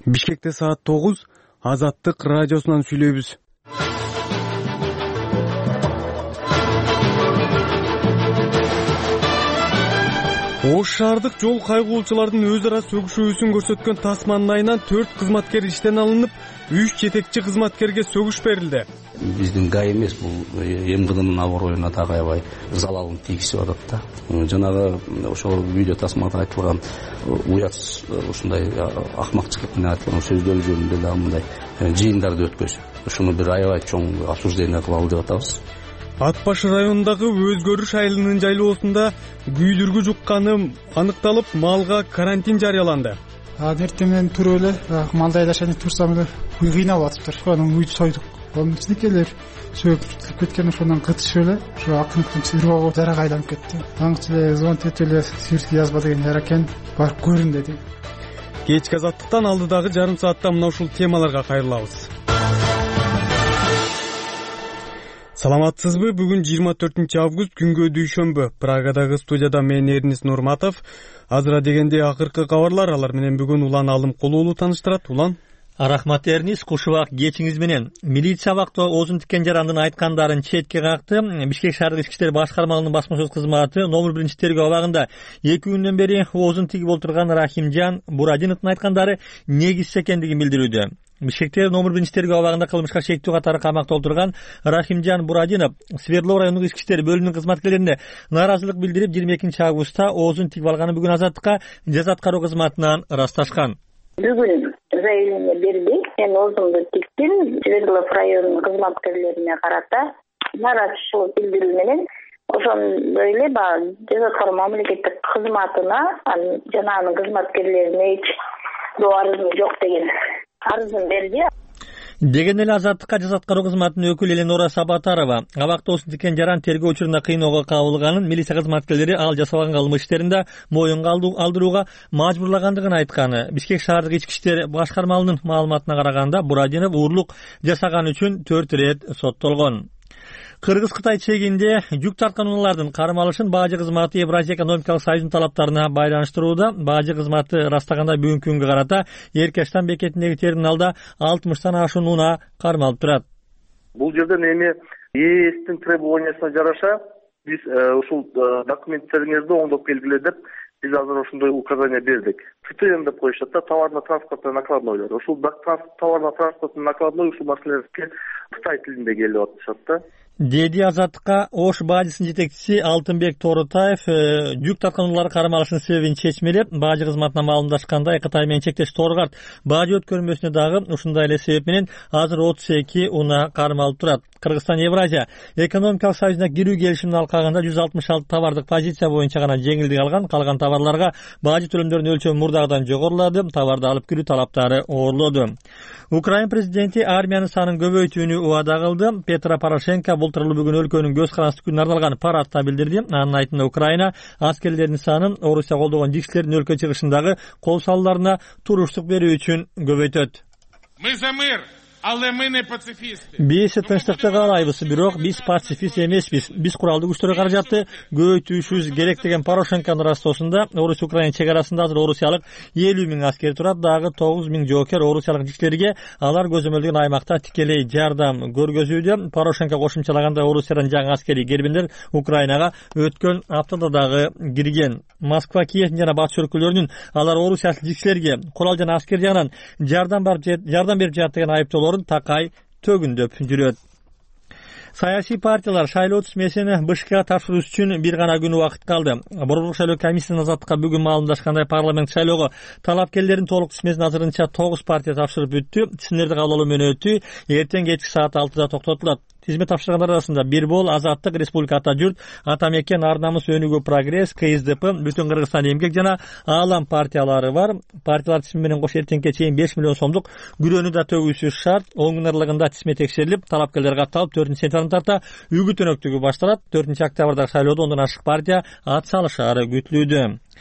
Бишкекте саат 9, Азаттык радиосунан сүйлөйбүз. Ош шаардык жол кайгуулчулардын өз ара сөгүшүүсүн көрсөткөн тасманын айынан 4 кызматкер иштен алынып, 3 жетекчи кызматкерге сөгүш берилди. Биздин ГАИ эмес, бул МВДнын аброюна дагы аябай залалын тийгизип атат да. Жанагы ошол видео тасмада айтылган уят ушундай акмакчылык менен айтылган сөздөр жөнүндө дагы мындай жыйындарды өткөзүп, ушуну бир аябай чоң обсуждение кылалы деп атабыз. Ат башы районундагы Өзгөрүш айылынын жайлоосунда күйдүргү жукканы аныкталып, малга карантин жарыяланды. Эртең менен туруп эле малды айдашаны турсам эле уй кыйналып атыптыр. Анын уйду сойдук. Анын ичиндегилер сөөп кеткен, ошондон кытышып эле ошо акыркы рого жарага айланып кетти. Аңчы эле звонок этип эле свиртке язба деген жара экен, барып көрүн деди. Кечки Азаттыктан алдыдагы жарым саатта мына ушул темаларга кайрылабыз. Саламатсызбы? Бүгүн 24 август күнгө дүйшөмбү. Прагадагы студияда мен Эрнис Нурматов. Азыра дегенде акыркы кабарлар, алар менен бүгүн Улан Алымкулуулу тааныштырат. Улан. Рахмат Эрнис, кушубак кечиңиз менен. Милиция абакта Озун Тикен Жарандын айткандарын четке какты. Бишкек шаардык ички иштер башкармалыгынын басма сөз кызматы номер 1 тергөө абагында 2 күндөн бери Озун тигип отурган Рахимжан Бурадиновдун айткандары негизсиз экендигин билдирүүдө. Бишкекте номер 1 тергөө абагында кылмышка шектүү катары камакта отурган Рахимжан Бурадинов Свердлов райондук ички иштер бөлүмүнүн кызматкерлерине нааразылык билдирип 22 августта Озун тигип алганы бүгүн Азаттыкка жаза аткаруу кызматынан ырасташкан. Бүгүн заявление бердик. Мен Озунду тиктим. Свердлов районунун кызматкерлерине карата нааразычылык билдирүү менен ошондой эле баягы жаза аткаруу мамлекеттик кызматына жана анын кызматкерлерине эч арызым жок деген арызын берди. Деген эле Азаттыкка жаза аткаруу кызматынын өкүлү Эленора Сабатарова абакта Озун Тикен Жаран тергөө учурунда кыйноого кабылганын, милиция кызматкерлери ал жасаган кылмыш иштеринде моюнга алдырууга мажбурлагандыгын айтканы. Бишкек шаардык ички иштер башкармалыгынын маалыматына караганда Бурадинов уурлук жасаган үчүн 4 ирет соттолгон. Кыргыз-Кытай чегинде жүк тарткан унаалардын кармалышын Бажы кызматы Евразия экономикалык союзунун талаптарына байланыштырууда. Бажы кызматы ырастаганда бүгүнкү күнгө карата Эркештан бекетиндеги терминалда 60тан ашуун унаа кармалып турат. Бул жерден эми ээстин требованиясына жараша биз ушул документтериңизди оңдоп келгиле деп биз азыр ошондой указание бердик. ТТН деп коюшат да, товарно-транспортный накладнойлор. Ушул товарно-транспортный накладной ушул маселелерге Кытай тилинде келип атышат да. Деди Азаттыкка Ош бажысынын жетекчиси Алтынбек Торутаев жүк тарткануулар кармалышынын себебин чечмелеп, бажы кызматына маалымдашкандай Кытай менен чектеш Торгарт бажы өткөрмөсүнө дагы ушундай эле себеп менен азыр 32 унаа кармалып турат. Кыргызстан Евразия экономикалык союзуна кирүү келишимин алкагында 166 товардык позиция боюнча гана жеңилдик алган, калган товарларга бажы төлөмдөрүнүн өлчөмү мурдагыдан жогорулады, товарды алып кирүү талаптары оорлоду. Украин президенти армиянын санын көбөйтүүнү убада кылды. Петро Порошенко бултурлуу бүгүн өлкөнүн көз карандысы күнүнө арналган парадта билдирди. Анын айтымында Украина аскерлеринин санын Орусия колдогон жикшилердин өлкө чыгышындагы кол салууларына туруштук берүү үчүн көбөйтөт. Мы за мир. Биз тынчтыкты каалайбыз, бирок биз пацифист эмеспиз. Биз куралдуу күчтөр каражатты көбөйтүүбүз керек деген Порошенконун растоосунда Орусия Украина чек арасында азыр орусиялык 50 000 аскер турат, дагы 9 000 жоокер орусиялык жикшилерге алар көзөмөлдөгөн аймакта тикелей жардам көргөзүүдө. Порошенко кошумчалагандай Орусиядан жаңы аскерий кербиндер Украинага өткөн аптада дагы кирген. Москва, Киев жана батыш өлкөлөрүнүн алар орусиялык жикшилерге курал жана аскер жагынан жардам берип жатат деген айыптоолорун такай төгүндөп жүрөт. Саясий партиялар шайлоо тизмесин БШКга тапшыруу үчүн бир гана күн убакыт калды. Борбордук шайлоо комиссиясынын Азаттыкка бүгүн маалымдашкандай парламент шайлоого талапкерлердин толук тизмесин азырынча 9 партия тапшырып бүттү. Тизмелерди кабыл алуу мөөнөтү эртең кечки саат 6-да токтотулат. Тизме тапшыргандар арасында Бирбол, Азаттык, Республика Ата Журт, Ата Мекен, Ар намыс, Өнүгүү, Прогресс, КСДП, Бүтүн Кыргызстан эмгек жана Аалам партиялары бар. Партиялар тизме менен кош эртеңке чейин 5 миллион сомдук күрөөнү да төгүүсү шарт. 10 күн аралыгында тизме текшерилип, талапкерлер катталып 4-сентябрдан тарта үгүт өнөктүгү башталат. 4-октябрдагы шайлоодо 10 ашык партия ат салышары күтүлүүдө.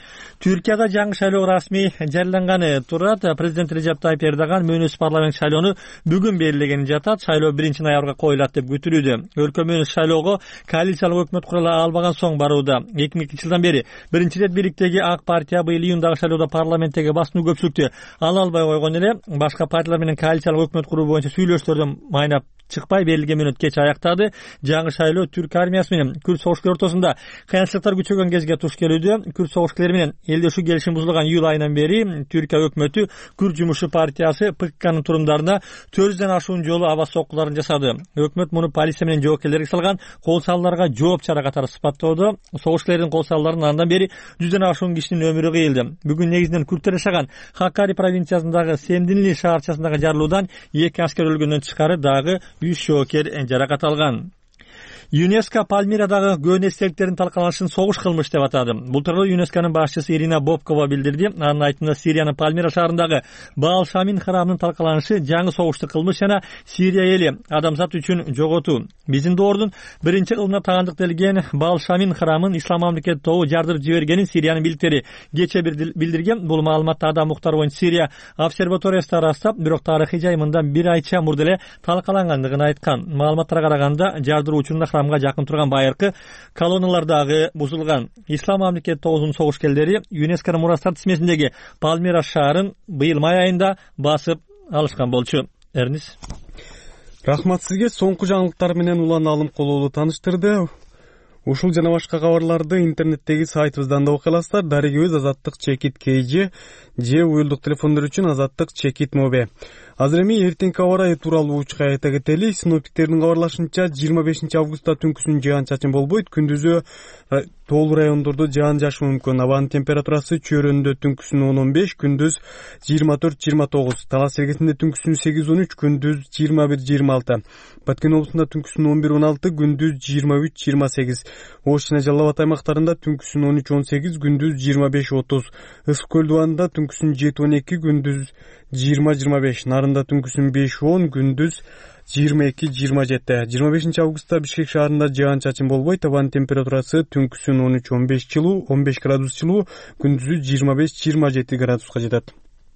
Түркияда жаңы шайлоо расмий жарыяланганы турат. Президент Режеп Тайип Эрдоган мөөнөс парламент шайлоону бүгүн белгилеген жатат. Шайлоо 1-ноябрга коюлат деп күтүлүүдө. Өлкө мөөнөс шайлоого коалициялык өкмөт курула албаган соң барууда. 2002-жылдан бери биринчи ирет бийликтеги ак партия быйыл июндагы шайлоодо парламенттеги басымдуу көпчүлүктү ала албай койгон эле. Башка партиялар менен коалициялык өкмөт куруу боюнча сүйлөшүүлөрдөн майнап чыкпай берилген мүнөт кеч аяктады. Жаңы шайлоо түрк армиясы менен күрд согушкерлери ортосунда кыянчылыктар күчөгөн кезге туш келүүдө. Күрд согушкерлери менен элдешүү келишим бузулган июль айынан бери Түркия өкмөтү Күрд жумушу партиясы ПККнын турумдарына 400дөн ашуун жолу аба соккуларын жасады. Өкмөт муну полиция менен жоокерлерге салган кол салууларга жооп чара катары сыпаттоодо. Согушкерлердин кол салууларынан андан бери 100дөн ашуун кишинин өмүрү кыйылды. Бүгүн негизинен күрдтөр жашаган Хакари провинциясындагы Семдинли шаарчасындагы жарылуудан 2 аскер өлгөндөн тышкары дагы 3 жоокер жаракат алган. ЮНЕСКО Пальмирадагы көөн эстеликтердин талкаланышын согуш кылмыш деп атады. Бул тууралуу ЮНЕСКонун башчысы Ирина Бобкова билдирди. Анын айтымында Сириянын Пальмира шаарындагы Баал Шамин храмынын талкаланышы жаңы согуштук кылмыш жана Сирия эли адамзат үчүн жоготуу. Биздин доордун биринчи кылымына тагандык делген Баал Шамин храмын ислам мамлекети тобу жардырып жибергенин Сириянын бийликтери кече билдирген. Бул маалыматты Адам Муктар боюнча Сирия обсерваториясы ырастап, бирок тарыхый жайымында бир айча мурда эле талкалангандыгын айткан. Маалыматтарга караганда жардыруу учурунда храмга жакын турган байыркы колонналар дагы бузулган. Ислам мамлекети тобунун согушкерлери ЮНЕСКонун мурастар тизмесиндеги Пальмира шаарын быйыл май айында басып алышкан болчу. Эрнис. Рахмат сизге. Соңку жаңылыктар менен Улан Алым Кололу тааныштырды. Ушул жана башка кабарларды интернеттеги сайтыбыздан да окуй аласыздар. Дарегебиз Азаттык Чекит КЖ же уюлдук телефондор үчүн Азаттык Чекит Мобе. Азыр эми эртеңки аба ырайы тууралуу учка айта кетели. Синоптиктердин кабарлашынча 25 августта түнкүсүн жаан-чачын болбойт. Күндүзү тоолуу райондордо жаан жаашы мүмкүн. Абанын температурасы чөйрөндө түнкүсүн 10-15, күндүз 24-29. Талас Эргесинде түнкүсүн 8-13, күндүз 21-26. Баткен облусунда түнкүсүн 11-16, күндүз 23-28. Ош жана Жалал Абад аймактарында түнкүсүн 13-18, күндүз 25-30. Ысык көл дубанында түнкүсүн 7-12, күндүз 20-25. Нарында түнкүсүн 5-10, күндүз 22-27. 25 августта Бишкек шаарында жаан-чачын болбойт. Абанын температурасы түнкүсүн 13-15 жылуу, 15 градус жылуу, күндүзү 25-27 градуска жетет.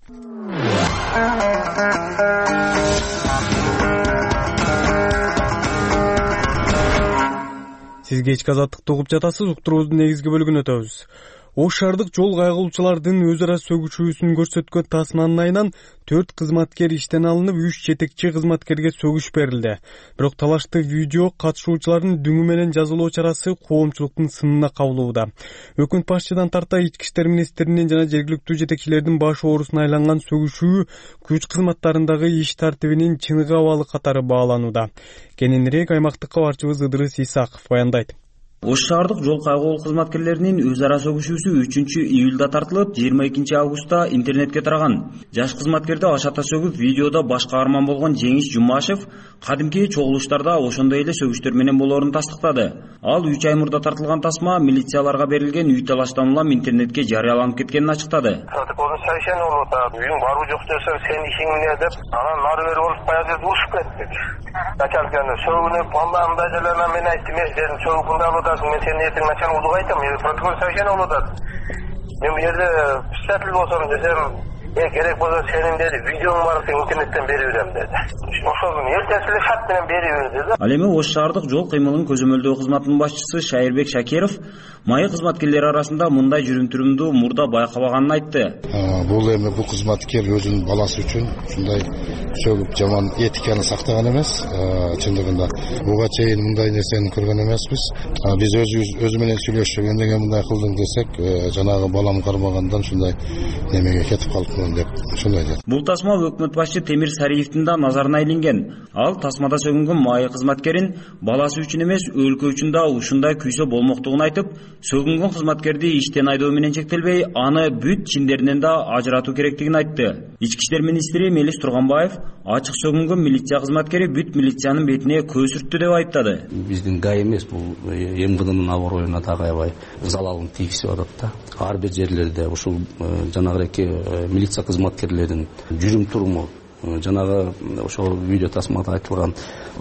Сиз кечки азаттыкты угуп жатасыз. Уктуруубуздун негизги бөлүгүнө өтөбүз. Ош шаардык жол кайгылуучулардын өз ара сөгүшүүсүн көрсөткөн Тасман айынан 4 кызматкер иштен алынып, 3 жетекчи кызматкерге сөгүш берилди. Бирок талашты видео катышуучулардын дүңү менен жазылуу чарасы коомчулуктун сынына кабылууда. Өкмөт башчыдан тарта ички иштер министринин жана жергиликтүү жетекчилердин баш оорусуна айланган сөгүшүү күч кызматтарындагы иш тартибинин чыныгы абалы катары бааланууда. Кененирээк аймактык кабарчыбыз Ыдырыс Исаков баяндайт. Ош шаардык жол кайгылуу кызматкерлеринин өз ара сөгүшүүсү 3-июлда тартылып, 22-августта интернетке тараган. Жаш кызматкерди ашата сөгүп, видеодо баш каарман болгон Жеңиш Жумашев кадимки чогулуштарда ошондой эле сөгүштөр менен болоорун тастыктады. Ал 3 ай мурда тартылган тасма милицияларга берилген үй талаштан улам интернетке жарыяланып кеткенин ачыктады. Совершенно үйүң барбы жок десем, сен ишиң эмне деп, анан нары бери болуп баягы жерде урушуп кеттик. Начальниканы сөгүнүп, Аллахымдай деле мен айттым, сен сөгүп мен сени ертең начальник улуга айтам, протокол совещание болуп атат. Мен бу жерде писатель болсом десем, керек болсо сенин деди, видеоң бар, сен интернеттен берип берем деди. Ошону эртеси эле шарт менен берип бер деди. Ал эми Ош шаардык жол кыймылын көзөмөлдөө кызматынын башчысы Шайырбек Шакиров майы кызматкерлери арасында мындай жүрүм-турумду мурда байкабаганын айтты. Бул эми бул кызматкер өзүнүн баласы үчүн ушундай сөгүп жаман этиканы сактаган эмес. Чындыгында буга чейин мындай нерсени көргөн эмеспиз. Биз өзү менен сүйлөшүп, эмнеге мындай кылдың десек, жанагы балам кармагандан ушундай немеге кетип калыпмын деп ушундай дейт. Бул тасма өкмөт башчы Темир Сариевдин да назарына илинген. Ал тасмада сөгүнгөн майы кызматкерин баласы үчүн эмес, өлкө үчүн да ушундай күйсө болмоктугун айтып, сөгүнгөн кызматкерди иштен айдоо менен чектелбей, аны бүт чиндеринен да ажыратуу керектигин айтты. Ички иштер министри Мелис Турганбаев ачык сөгүнгөн милиция кызматкери бүт милициянын бетине көз сүрттү деп айттады. Биздин гай эмес, бул МВДнын аброюна дагы аябай залалын тийгизип атат да. Ар бир жерлерде ушул жанагыки милиция кызматкерлеринин жүрүм туруму, жанагы ошол видео тасмада айтылган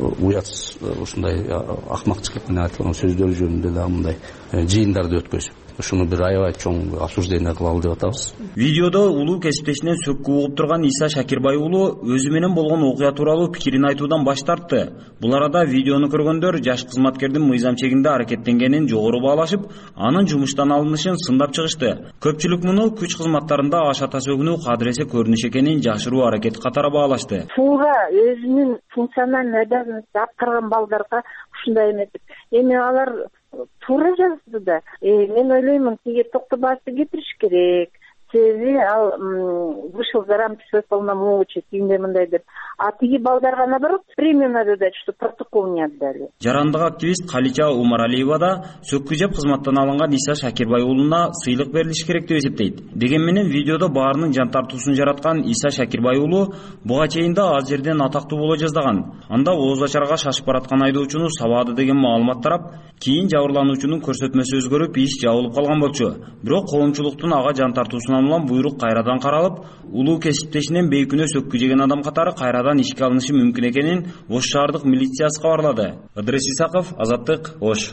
уят ушундай акмакчылык менен айтылган сөздөр жөнүндө да мындай жыйындарды өткөзүп, ушуну бир аябай чоң осуждение кылалы деп атабыз. Видеодо улуу кесиптешинен сөккү угуп турган Иса Шакирбай уулу өзү менен болгон окуя тууралуу пикирин айтуудан баш тартты. Бул арада видеону көргөндөр жаш кызматкердин мыйзам чегинде аракеттенгенин жогору баалашып, анын жумуштан алынышын сындап чыгышты. Көпчүлүк муну күч кызматтарында аш ата сөгүнүү кадыресе көрүнүш экенин жашыруу аракет катары баалашты. Туура өзүнүн функциональный обязанностун аткарган балдарга ушундай эмес. Эми алар туура жазды да. Мен ойлоймун, тиги Токтобаевди кетириш керек. Себеби ал вышел за рамки своих полномочий, тигиндей мындай деп. А тиги балдарга наоборот премию надо дать, что протокол не отдали. Жарандык активист Калича Умаралиева да сөккү жеп кызматтан алынган Иса Шакирбай уулуна сыйлык берилиш керек деп эсептейт. Деген менен видеодо баарынын жан тартуусун жараткан Иса Шакирбай уулу буга чейин да аз жерден атактуу боло жаздаган. Анда ооз ачарга шашып бараткан айдоочуну сабады деген маалымат тарап, кийин жабырлануучунун көрсөтмөсү өзгөрүп, иш жабылып калган болчу. Бирок коомчулуктун ага жан тартуусуна буйрук кайрадан каралып, улуу кесиптешинен бейкүнөө сөккү жеген адам катары кайрадан ишке алынышы мүмкүн экенин Ош шаардык милициясы кабарлады. Ыдырыс Исаков, Азаттык, Ош.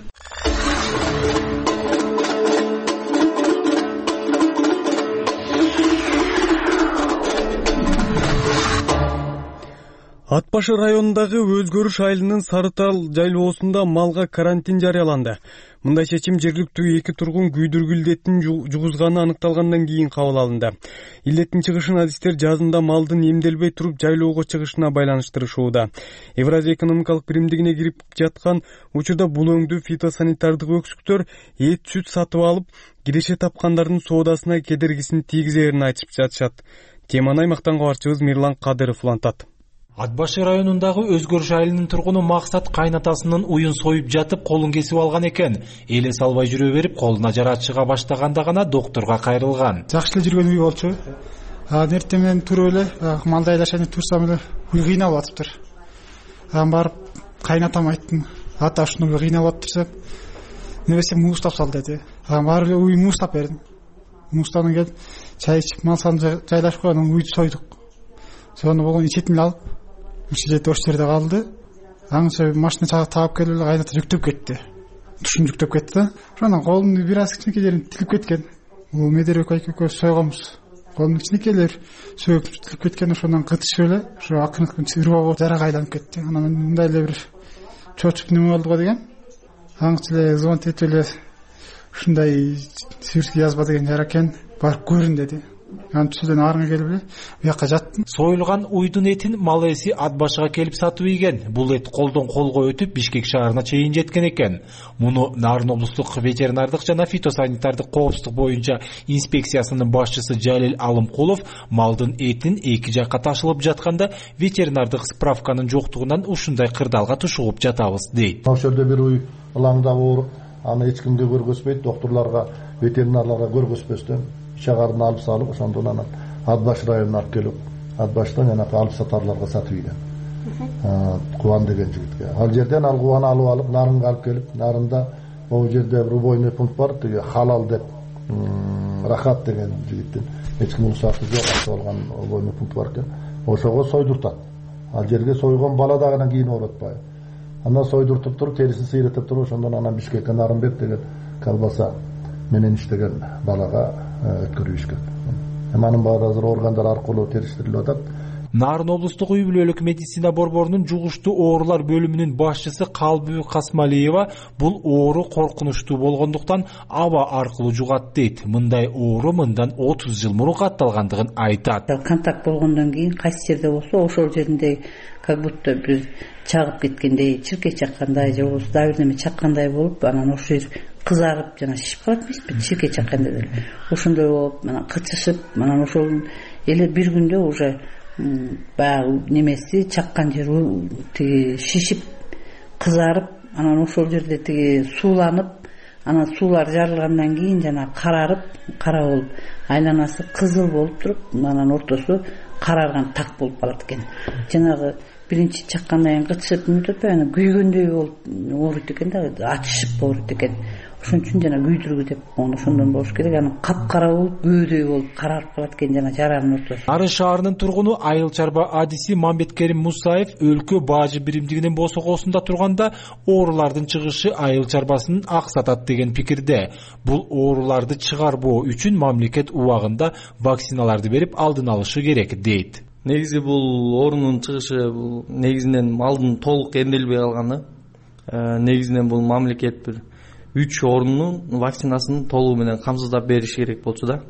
Ат башы районундагы Өзгөрүш айылынын Сарытал жайлоосунда малга карантин жарыяланды. Мындай чечим жергиликтүү 2 тургун күйдүргү илдетин жугузганы аныкталгандан кийин кабыл алынды. Илдеттин чыгышын адистер жазында малдын эмделбей туруп жайлоого чыгышына байланыштырышууда. Евразия экономикалык биримдигине кирип жаткан учурда бул өңдүү фитосанитардык өксүктөр эт сүт сатып алып, киреше тапкандардын соодасына кедергисин тийгизерин айтып жатышат. Теманы аймактан кабарчыбыз Мирлан Кадыров улантат. Ат башы районундагы Өзгөрүш айылынын тургуну Максат кайнатасынын уюн союп жатып, колун кесип алган экен. Эле салбай жүрө берип, колуна жара чыга баштаганда гана доктурга кайрылган. Жакшы эле жүргөн үй болчу. Эртең менен туруп эле малды айлашаны турсам эле уй кыйналып атыптыр. Барып кайнатам айттым. Ата ушуну кыйналып атырса, небесе муустап сал деди. Барып эле уй муустап бердим. Муустанан келип, чай ичип, мал санын жайлашып койгон уйду сойдук. Сону болгон ичетин алып, ошол жерде калды. Аңча машина таап келип эле кайната жүктөп кетти. Тушун жүктөп кетти да. Ошондон колумдун бир аз кичинекей жерин тилип кеткен. Бул медерек экөө сойгонбуз. Колумдун кичинекейлер сөөп тилип кеткен, ошондон кытышып эле ошо акыркы рыбоо жарага айланып кетти. Анан мындай эле бир чочуп неме болду го деген. Аңча эле звонить этип эле ушундай сирский язба деген жара экен, барып көрүн деди. Түздөн арыңа келип эле буякка жаттым. Союлган уйдун этин мал ээси ат башыга келип сатып ийген. Бул эт колдон колго өтүп Бишкек шаарына чейин жеткен экен. Муну Нарын облустук ветеринардык жана фитосанитардык коопсуздук боюнча инспекциясынын башчысы Жалил Алымкулов малдын этин эки жакка ташылып жатканда ветеринардык справканын жоктугунан ушундай кырдаалга тушугуп жатабыз дейт. Ошол жерде бир уй ылаңда ооруп, аны эч кимге көргөзбөйт, доктурларга, ветеринарларга көргөзбөстөн чагарын алып салып, ошондон анан Ат баш районуна алып келип, Ат баштан жанагы алып сатарларга сатып ийген. Кубан деген жигитке. Ал жерден ал кубаны алып Нарынга алып келип, Нарында могу жерде убойный пункт бар, тиги халал деп, Рахат деген жигиттин эч ким уруксаты жок ачып алган убойный пункт бар экен. Ошого сойдуртат. Ал жерге сойгон бала дагы кийин ооротпайбы. Андан сойдуртуп туруп, терисин сыйрытып туруп, ошондон анан Бишкекке Нарынбек деген колбаса менен иштеген балага өткөрүшкөн. Анын баары азыр органдар аркылуу териштирилип атат. Нарын облустук үй бүлөлүк медицина борборунун жугуштуу оорулар бөлүмүнүн башчысы Калбү Касмалиева бул оору коркунучтуу болгондуктан аба аркылуу жугат дейт. Мындай оору мындан 30 жыл мурун катталгандыгын айтат. Контакт болгондон кийин кайсы жерде болсо ошол жеринде как будто бир чагып кеткендей, чиркей чаккандай же болбосо дагы бир неме чаккандай болуп, анан ошол жер кызарып жана шишип калат эмеспи, чиркей чакканда деле. Ошондой болуп, анан кычышып, анан ошол эле бир күндө уже баягы немеси чаккан жери тиги шишип, кызарып, анан ошол жерде тиги сууланып, анан суулар жарылгандан кийин жана карарып, кара болуп, айланасы кызыл болуп туруп, анан ортосу карарган так болуп калат экен. Жанагы биринчи чаккандан кийин кычышып өтпөй, анан күйгөндөй болуп ооруйт экен да, ачышып ооруйт экен. ошон үчүн жана күйдүргү деп кону ошондон болуш керек. Анан капкара болуп бөөдөй болуп карарып калат экен жана жаранын ортосу. Ары шаарынын тургуну Айыл чарба адиси Мамбеткерим Мусаев өлкө бажы биримдигинин босогосунда турганда оорулардын чыгышы айыл чарбасын аксатат деген пикирде. Бул ооруларды чыгарбоо үчүн мамлекет убагында вакциналарды берип алдын алышы керек дейт. Негизи бул оорунун чыгышы бул негизинен алдын толук эмделбей калганы. Негизинен бул мамлекет бир 3 оорунун вакцинасын толугу менен камсыздап бериш керек болчу да.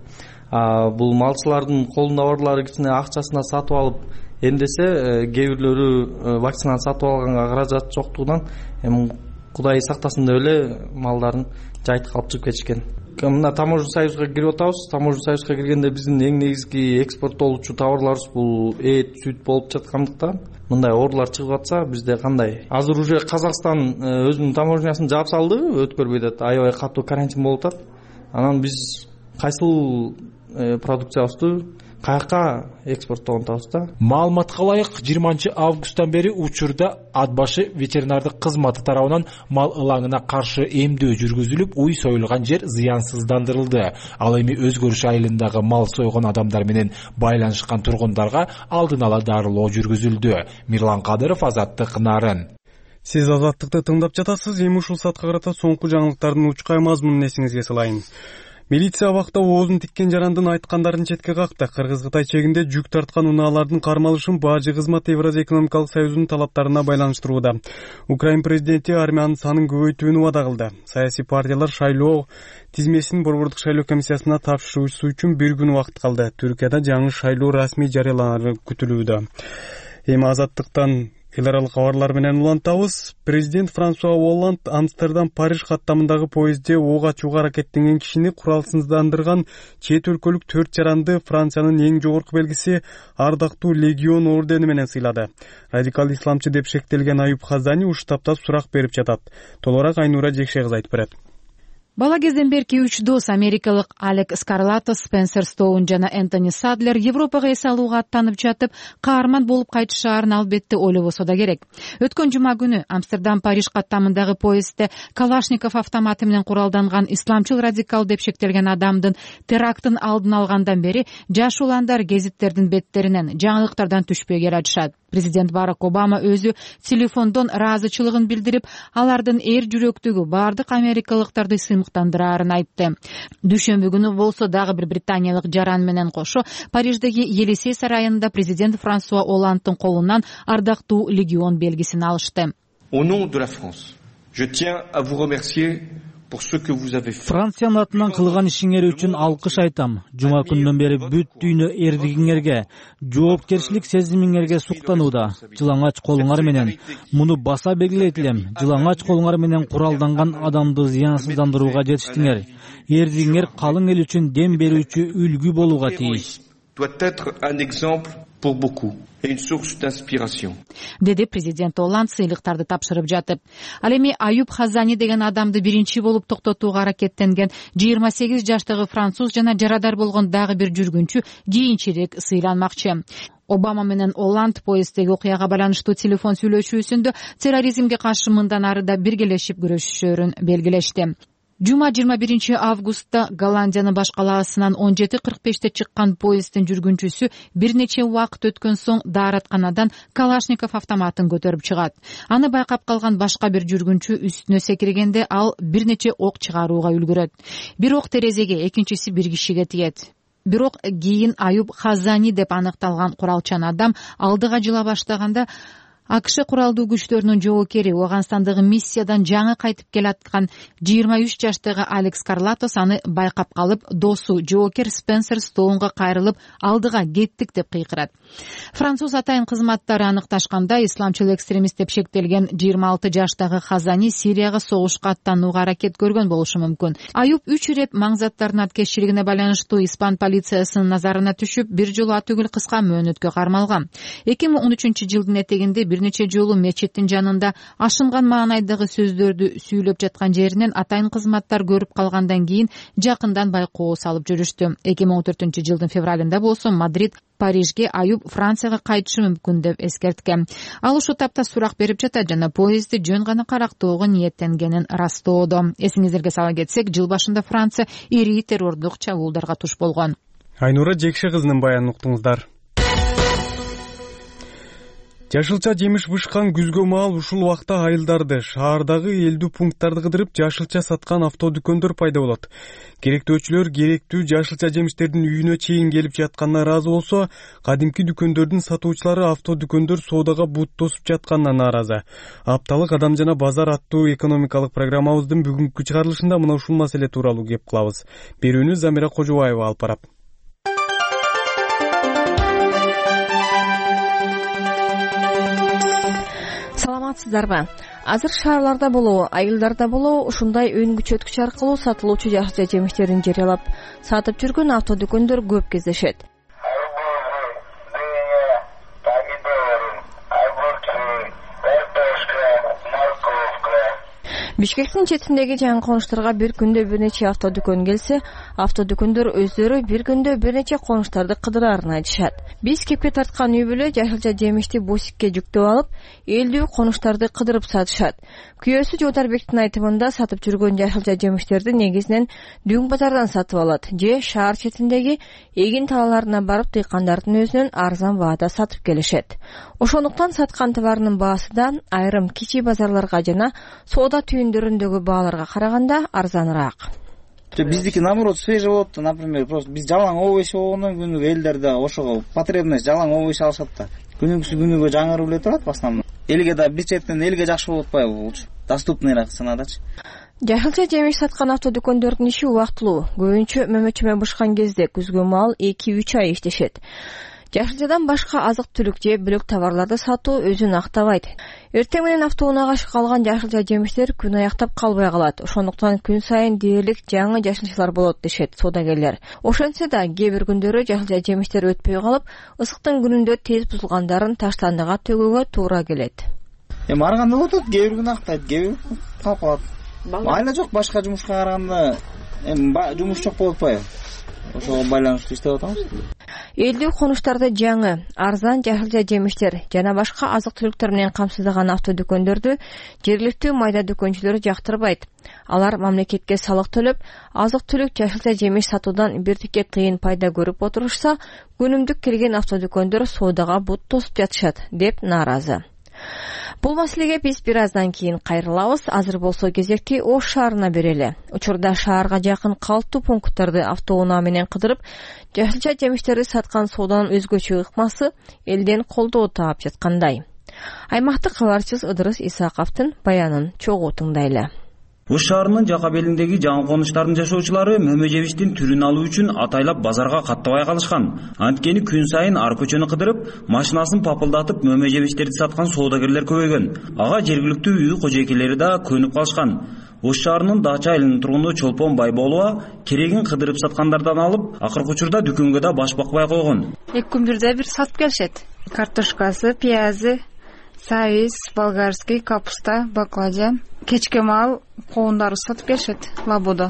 Бул малчылардын колунда барлары кичине акчасына сатып алып эмдесе, кээ бирлөрү вакцинаны сатып алганга каражат жоктугунан эми Кудай сактасын деп эле малдарын жайытып калып чыгып кетишкен. Мына Таможня союзга кирип атабыз. Таможня союзга киргенде биздин эң негизги экспорттолчу товарларыбыз бул эт, сүт болуп жаткандыктан мындай оорулар чыгып атса бизде кандай? Азыр уже Казакстан өзүнүн таможнясын жаап салды, өткөрбөй атат. Аябай катуу карантин болуп атат. Анан биз кайсыл продукциябызды каяка экспорттогон атабыз да. Маалыматка ылайык 20-августтан бери учурда ат башы ветеринардык кызматы тарабынан мал ылаңына каршы эмдөө жүргүзүлүп, уй союлган жер зыянсыздандырылды. Ал эми Өзгөрүш айылындагы мал сойгон адамдар менен байланышкан тургундарга алдын ала дарылоо жүргүзүлдү. Мирлан Кадыров, Азаттык, Нарын. Сиз Азаттыкты тыңдап жатасыз. Эми ушул саатка карата соңку жаңылыктардын учкай мазмунун эсиңизге салайын. Милиция абакта оозун тиккен жарандын айткандарын четке какты. Кыргыз-Кытай чегинде жүк тарткан унаалардын кармалышын бажы кызматы Евразия экономикалык союзунун талаптарына байланыштырууда. Украин президенти армиянын санын көбөйтүүнү убада кылды. Саясий партиялар шайлоо тизмесин Борбордук шайлоо комиссиясына тапшыруу үчүн бир күн убакыт калды. Түркияда жаңы шайлоо расмий жарыяланары күтүлүүдө. Эми Азаттыктан эл аралык кабарлар менен улантабыз. Президент Франсуа Олланд Амстердам Париж каттамындагы поездде ок ачууга аракеттенген кишини куралсыздандырган чет өлкөлүк 4 жаранды Франциянын эң жогорку белгиси Ардактуу легион ордени менен сыйлады. Радикал исламчы деп шектелген Аюб Хазани уштаптап сурак берип жатат. Толугураак Айнура Жекше кыз айтып берет. Бала кезден берки 3 дос америкалык Алек Скарлатто, Спенсер Стоун жана Энтони Садлер Европага эс алууга аттанып жатып, каарман болуп кайтышаарын албетте ойлобосо да керек. Өткөн жума күнү Амстердам Париж каттамындагы поездде Калашников автоматы менен куралданган исламчыл радикал деп шектелген адамдын терактын алдын алгандан бери жаш уландар гезиттердин беттеринен, жаңылыктардан түшпөй келатышат. Президент Барак Обама өзү телефондон ыраазычылыгын билдирип, алардын эр жүрөктүгү бардык америкалыктарды сыймыктандыраарын айтты. Дүйшөмбү күнү болсо дагы бир британиялык жаран менен кошо Париждеги Елисей сарайында президент Франсуа Олландтын колунан Ардактуу легион белгисин алышты. Au nom de la France, je tiens à vous remercier pour ce que vous avez fait. Франциянын атынан кылган ишиңер үчүн алкыш айтам. Жума күндөн бери бүт дүйнө эрдигиңерге, жоопкерчилик сезимиңерге суктанууда. Жылаңач колуңар менен муну баса белгилейт элем. Жылаңач колуңар менен куралданган адамды зыянсыздандырууга жетиштиңер. Эрдигиңер калың эл үчүн дем берүүчү үлгү болууга тийиш. Doit être un exemple pour beaucoup et une source d'inspiration. Деди президент Олланд сыйлыктарды тапшырып жатып. Ал эми Аюб Хазани деген адамды биринчи болуп токтотууга аракеттенген 28 жаштагы француз жана жарадар болгон дагы бир жүргүнчү кийинчерээк сыйланмакчы. Обама менен Олланд поезддеги окуяга байланыштуу телефон сүйлөшүүсүндө терроризмге каршы мындан ары да биргелешип күрөшүшөрүн белгилешти. Жума 21 августта Голландиянын баш калаасынан 17:45-те чыккан поезддин жүргүнчүсү бир нече убакыт өткөн соң дааратканадан Калашников автоматын көтөрүп чыгат. Аны байкап калган башка бир жүргүнчү үстүнө секиргенде ал бир нече ок чыгарууга үлгүрөт. Бир ок терезеге, экинчиси бир кишиге тиет. Бирок кийин Аюб Хазани деп аныкталган куралчан адам алдыга жыла баштаганда АКШ куралдуу күчтөрүнүн жоокери Ооганстандагы миссиядан жаңы кайтып келаткан 23 жаштагы Алекс Скарлатос аны байкап калып, досу жоокер Спенсер Стоунга кайрылып, алдыга кеттик деп кыйкырат. Француз атайын кызматтары аныкташканда, исламчыл экстремист деп шектелген 26 жаштагы Хазани Сирияга согушка аттанууга аракет көргөн болушу мүмкүн. Аюб 3 ирет маңзаттардын аткезчилигине байланыштуу испан полициясынын назарына түшүп, бир жолу түгүл кыска мөөнөткө кармалган. 2013 жылдын этегинде бир бир нече жолу мечиттин жанында ашынган маанайдагы сөздөрдү сүйлөп жаткан жеринен атайын кызматтар көрүп калгандан кийин жакындан байкоо салып жүрүштү. 2014-жылдын февралында болсо Мадрид Парижге Аюп Францияга кайтышы мүмкүн деп эскерткен. Ал ушул тапта сурак берип жатат жана поездди жөн гана карактоого ниеттенгенин растоодо. Эсиңиздерге сала кетсек, жыл башында Франция ири террордук чабуулдарга туш болгон. Айнура Жекше кызынын баянын уктуңуздар. Жашылча жемиш бышкан күзгө маал ушул убакта айылдарды, шаардагы элдүү пункттарды кыдырып жашылча саткан автодүкөндөр пайда болот. Керектөөчүлөр керектүү жашылча жемиштердин үйүнө чейин келип жатканына ыраазы болсо, кадимки дүкөндөрдүн сатуучулары автодүкөндөр соодага бут тосуп жатканына нааразы. Апталык Адам жана базар аттуу экономикалык программабыздын бүгүнкү чыгарылышында мына ушул маселе тууралуу кеп кылабыз. Берүүнү Замира Кожобаева алып барат. Саламатсыздарбы? Азыр шаарларда болобу, айылдарда болобу ушундай өнгүчөткүч аркылуу сатылуучу жашылча жемиштерин жарыялап сатып жүргөн автодүкөндөр көп кездешет. Бишкектин четиндеги жаңы конуштарга бир күндө бир нече автодүкөн келсе, автодүкөндөр өздөрү бир күндө бир нече конуштарды кыдырарын айтышат. Биз кепке тарткан үй бүлө жашылча жемишти бусикке жүктөп алып, элдүү конуштарды кыдырып сатышат. Күйөөсү Жотарбектин айтымында сатып жүргөн жашылча жемиштерди негизинен дүң базардан сатып алат же шаар четиндеги эгин талаларына барып дыйкандардын өзүнөн арзан баада сатып келишет. Ошондуктан саткан товарынын баасы да айрым кичи базарларга жана соода түйүндөрүндөгү бааларга караганда арзаныраак. Биздики наоборот свежий болот, например, просто биз жалаң овощ болгондон күнүгө элдерде ошого потребность жалаң овощ алышат да. Күнүгө жаңырып эле турат в основном. Элге да бир четинен элге жакшы болуп атпайбы бул? Доступныйраак санадачы. Жашылча жемиш саткан автодүкөндөрдүн иши убактылуу. Көбүнчө мөмөчөмө бышкан кезде күзгө маал 2-3 ай иштешет. Жашылчадан башка азык түлүк же бөлөк товарларды сатуу өзүн актабайт. Эртең менен автоунаага калган жашылча жемиштер күн аяктап калбай калат. Ошондуктан күн сайын дээрлик жаңы жашылчалар болот дешет соодагерлер. Ошентсе да кээ бир күндөрү жашылча жемиштер өтпөй калып, ысыктын күнүндө тез бузулгандарын таштандыга төгүүгө туура келет. Ар кандай болот, кээ бир күн актайт, кээ бир калып калат. Айла жок, башка жумушка караганда жумуш жок болуп атпайбы? Ошого байланыштуу иштеп атабыз. Элдүү конуштарды жаңы, арзан жашылча жемиштер жана башка азык түлүктөр менен камсыздаган автодүкөндөрдү жергиликтүү майда дүкөнчүлөр жактырбайт. Алар мамлекетке салык төлөп, азык түлүк жашылча жемиш сатуудан бир тикке тыйын пайда көрүп отурушса, күнүмдүк келген автодүкөндөр соодага бут тосуп жатышат деп нааразы. Бул маселеге биз бир аздан кийин кайрылабыз. Азыр болсо кезекти Ош шаарына берели. Учурда шаарга жакын калктуу пункттарды автоунаа менен кыдырып, жашылча жемиштерди саткан сооданын өзгөчө ыкмасы элден колдоо таап жаткандай. Аймактык кабарчыбыз Ыдырыс Исаковдун баянын чогуу тыңдайлы. Ош шаарынын жака белиндеги жаңы конуштардын жашоочулары мөмө жемиштин түрүн алуу үчүн атайлап базарга каттабай калышкан. Анткени күн сайын ар көчөнү кыдырып, машинасын папылдатып мөмө жемиштерди саткан соодагерлер көбөйгөн. Ага жергиликтүү үй кожойкелери да көнүп калышкан. Ош шаарынын Дача айылынын тургуну Чолпон Байболова керегин кыдырып саткандардан алып, акыркы учурда дүкөнгө да баш бакпай койгон. 2 күн бирде бир сатып келишет. Картошкасы, пиязы, сабиз, болгарский, капуста, баклажан. Кечке маал коундарды сатып келишет лабудо.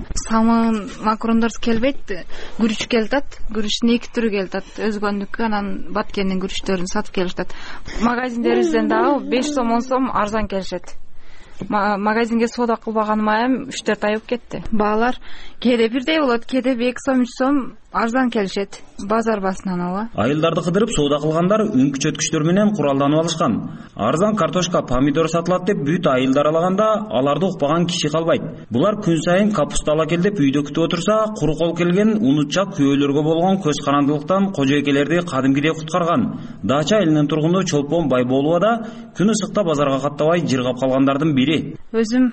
Самын макарондор келбейт, күрүч келатат. Күрүчтүн 2 түрү келатат. Өзгөндүкү анан Баткендин күрүчтөрүн сатып келишет. Магазиндерибизден дагы 5 сом 10 сом арзан келишет. Магазинге соода кылбаганыма эм 3-4 ай болуп кетти. Баалар кээде бирдей болот, кээде 2 сом 3 сом арзан келишет. Базар басынан ала. Айылдарды кыдырып соода кылгандар үн күчөткүчтөр менен куралданып алышкан. Арзан картошка, помидор сатылат деп бүт айылдар алаганда аларды укпаган киши калбайт. Булар күн сайын капуста ала кел деп үйдө күтүп отурса, куру кол келген унутча күйөөлөргө болгон көз карандылыктан кожойкелерди кадимкидей куткарган. Дача айылынын тургуну Чолпон Байболова да күн ысыкта базарга каттабай жыргап калгандардын бири. Өзүм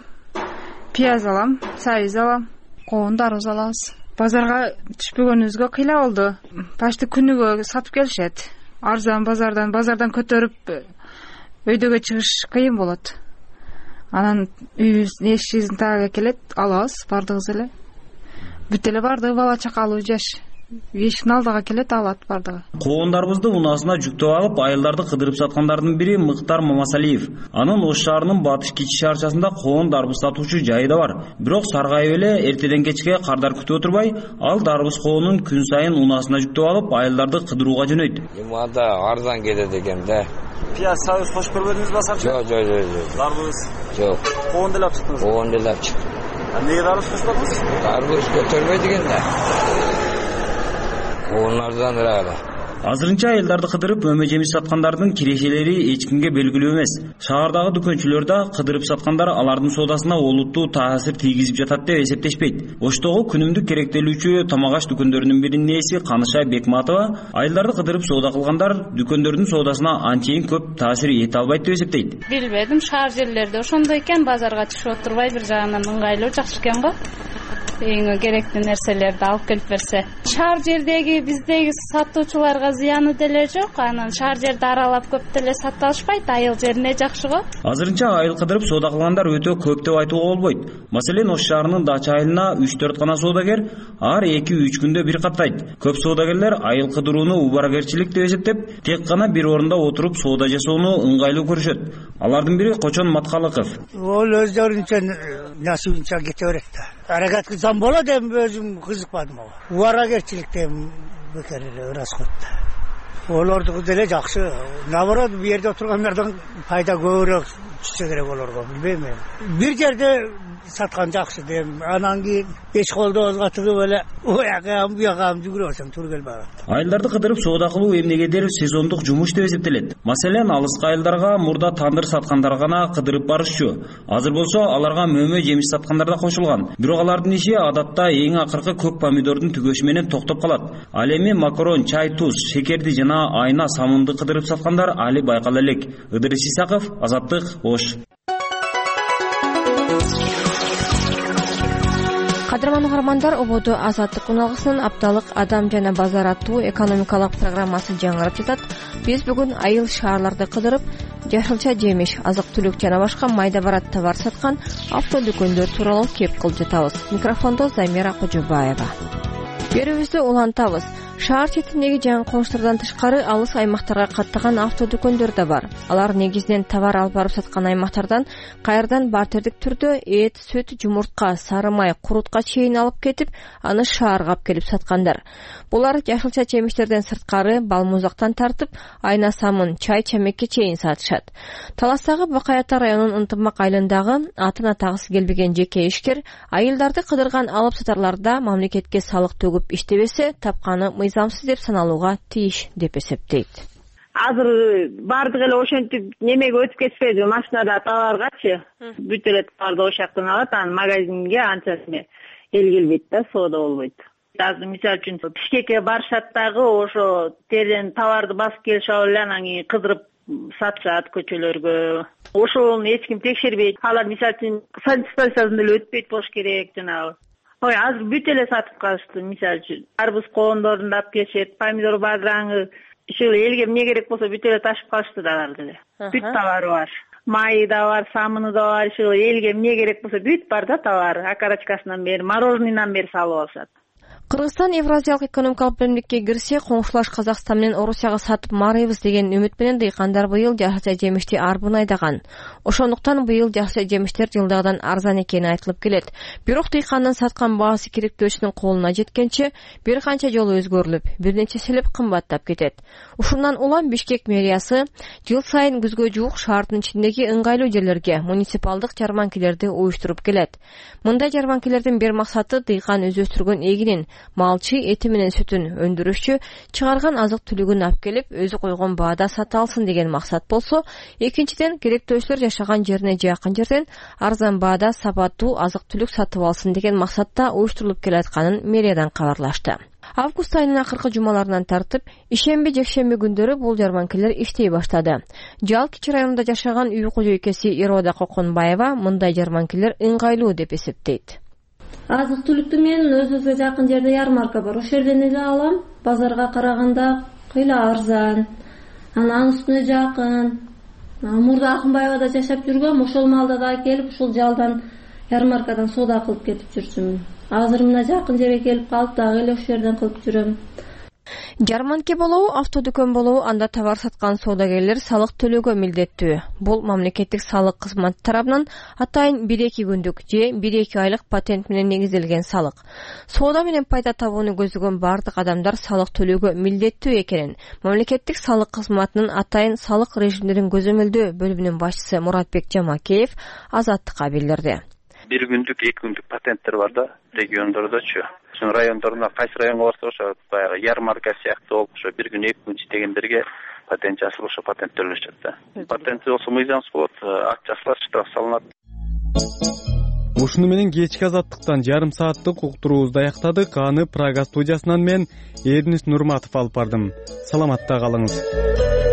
пияз алам, сабиз алам, коон дарыз алабыз. Базарга түшпөгөнүбүзгө кыйла болду. Почти күнүгө сатып келишет. Арзан базардан көтөрүп өйдөгө чыгыш кыйын болот. Анан үйүбүз эшигибиздин тагыга келет, алабыз бардыгыбыз эле. Бүт эле бардыгы бала чакалуу жаш эшиктин алдыга келет, алат бардыгы. Коондарыбызды унаасына жүктөп алып, айылдарды кыдырып саткандардын бири Мыктар Мамасалиев. Анын Ош шаарынын батыш кичи шаарчасында коон дарбыз сатуучу жайы да бар. Бирок саргайып эле эртеден кечке кардар күтүп отурбай, ал дарбыз коонун күн сайын унаасына жүктөп алып, айылдарды кыдырууга жөнөйт. Анда арзан келет экен да. Пияз сабыз кошуп көрбөдүңүзбү асарчы? Жок. Дарбыз? Жок. Коон деле алып чыктыңыз? Коон деле алып чыктым. Эмнеге дарбыз кошподуңуз? Дарбыз көтөрбөйт экен да. Коон арзаныраак да. Азырынча айылдарды кыдырып мөмө жемиш саткандардын кирешелери эч кимге белгилүү эмес. Шаардагы дүкөнчүлөр да кыдырып саткандар алардын соодасына олуттуу таасир тийгизип жатат деп эсептешпейт. Оштогу күнүмдүк керектелүүчү тамак аш дүкөндөрүнүн биринин ээси Каныша Бекматова айылдарды кыдырып соода кылгандар дүкөндөрдүн соодасына анчейин көп таасир эте албайт деп эсептейт. Билбедим, шаар жерлерде ошондой экен, базарга чыгып отурбай бир жагынан ыңгайлуу, жакшы экен го. Эң керектүү нерселерди алып келип берсе. Шаар жердеги биздеги сатуучуларга зыяны деле жок. Анан шаар жерди аралап көп деле сатып алышпайт, айыл жерине жакшы го. Азырынча айыл кыдырып соода кылгандар өтө көп деп айтууга болбойт. Маселен, Ош шаарынын Дача айылына 3-4 гана соодагер ар 2-3 күндө бир каттайт. Көп соодагерлер айыл кыдырууну убаракерчилик деп эсептеп, тек гана бир орунда отуруп соода жасоону ыңгайлуу көрүшөт. Алардын бири Кочон Маткалыков. Ол өздөрүнчө насыбынча кете берет да. Аракет кылсам болот, эми өзүм кызыкпадым ага. Убаракерчиликтен бекер эле расход. Олордуку деле жакшы. Наоборот, бу жерде отургандардан пайда көбүрөөк түшсө керек олорго, билбейм эми. Бир жерде саткан жакшы дейм. Анан кийин эч колдобузга тыгып эле уягам буягам жүгүрө берсең туура келбей. Айылдарды кыдырып соода кылуу эмнегедир сезондук жумуш деп эсептелет. Маселен, алыскы айылдарга мурда тандыр саткандар гана кыдырып барышчу. Азыр болсо аларга мөмө жемиш саткандар да кошулган. Бирок алардын иши адатта эң акыркы көк помидордун түгөшү менен токтоп калат. Ал эми макарон, чай, туз, шекерди жана айна, самынды кыдырып саткандар али байкала элек. Ыдырыс Исаков, Азаттык, Ош. Кадырман угармандар, ободо Азаттык уналгысынын апталык адам жана базар аттуу экономикалык программасы жаңырып жатат. Биз бүгүн айыл шаарларды кыдырып, жашылча жемиш, азык түлүк жана башка майда барат товар саткан автодүкөндөр тууралуу кеп кылып жатабыз. Микрофондо Замира Кожобаева. Берүүбүздү улантабыз. Шаар четиндеги жаңы конуштардан тышкары алыс аймактарга каттаган автодүкөндөр да бар. Алар негизинен товар алып барып саткан аймактардан кайрадан бартердик түрдө эт, сүт, жумуртка, сары май, курутка чейин алып кетип, аны шаарга алып келип саткандар. Булар жашылча жемиштерден сырткары балмузактан тартып, айна, самын, чай, чамекке чейин сатышат. Таластагы Бакаята районунун Ынтымак айылындагы атын атагысы келбеген жеке ишкер айылдарды кыдырган алып сатарларда мамлекетке салык төгүп иштебесе, тапканы мыйзамсыз деп саналууга тийиш деп эсептейт. Азыр бардык эле ошентип немеге өтүп кетпейби, машинада товаргачы. Бүт эле товарды ош жактан алат, анан магазинге анча эл келбейт да, соода болбойт. Азыр мисалы үчүн Бишкекке барышат дагы, ошо терден товарды басып келишип алып эле анан кийин кыдырып сатышат көчөлөргө. Ошону эч ким текшербейт. Алар мисалы үчүн санитариясын деле өтпөйт болуш керек жанагы. Ой, азыр бүт эле сатып калышты, мисалы үчүн. Арбуз коондорун да алып келишет, помидор бадыраңы, иши элге эмне керек болсо бүт эле ташып калышты да алар деле. Бүт товары бар. Майы да бар, самыны да бар, иши элге эмне керек болсо бүт бар да товар. Окорочкасынан бери, мороженныйдан бери салып алышат. Кыргызстан Евразиялык экономикалык биримдикке кирсе, коңшулаш Казакстан менен Орусияга сатып марыйбыз деген үмүт менен дыйкандар быйыл жашылча жемишти арбын айдаган. Ошондуктан быйыл жашылча жемиштер жылдагыдан арзан экени айтылып келет. Бирок дыйкандын саткан баасы керектөөчүнүн колуна жеткенче бир канча жолу өзгөрүлүп, бир нече селеп кымбаттап кетет. Ушундан улам Бишкек мэриясы жыл сайын күзгө жуук шаардын ичиндеги ыңгайлуу жерлерге муниципалдык жарманкелерди уюштуруп келет. Мындай жарманкелердин бир максаты дыйкан өзү өстүргөн эгинин, малчы эти менен сүтүн өндүрүшчү чыгарган азык түлүгүн алып келип, өзү койгон баада сата алсын деген максат болсо, экинчиден керектөөчүлөр жашаган жерине жакын жерден арзан баада сапаттуу азык түлүк сатып алсын деген максатта уюштурулуп келатканын мэриядан кабарлашты. Август айынын акыркы жумаларынан тартып, ишемби, жекшемби күндөрү бул жарманкелер иштей баштады. Жал Кичи районунда жашаган үй кожойкеси Ирода Коконбаева мындай жарманкелер ыңгайлуу деп эсептейт. Азык түлүктү мен өзүбүзгө жакын жерде ярмарка бар. Ошол жерден эле алам. Базарга караганда кыйла арзан. Анан үстүнө жакын. Мурда Акынбаевада жашап жүргөм, ошол маалда да келип, ушул жалдан ярмаркадан соода кылып кетип жүрчүмүн. азыр мына жакын жерге келип калып дагы эле ошол жерден кылып жүрөм. Жарманке болобу, автодүкөн болобу, анда товар саткан соодагерлер салык төлөөгө милдеттүү. Бул мамлекеттик салык кызматы тарабынан атайын 1-2 күндүк же 1-2 айлык патент менен негизделген салык. Соода менен пайда табууну көздөгөн бардык адамдар салык төлөөгө милдеттүү экенин мамлекеттик салык кызматынын атайын салык режимдерин көзөмөлдөө бөлүмүнүн башчысы Муратбек Жамакеев Азаттыкка билдирди. 1 күндүк, 2 күндүк патенттер бар да, региондордочу. Ошо райондордо кайсы районго барса ошо баягы ярмарка сыяктуу болуп, ошо 1 күн, 2 күн иштегендерге патент жасалып, ошо патент төлөшөт да. Патент болсо мыйзамсыз болот, акчасы штраф салынат. Ушуну менен кечки Азаттыктан жарым сааттык уктуруубузду аяктадык. Аны Прага студиясынан мен Эрнис Нурматов алып бардым. Саламатта калыңыз.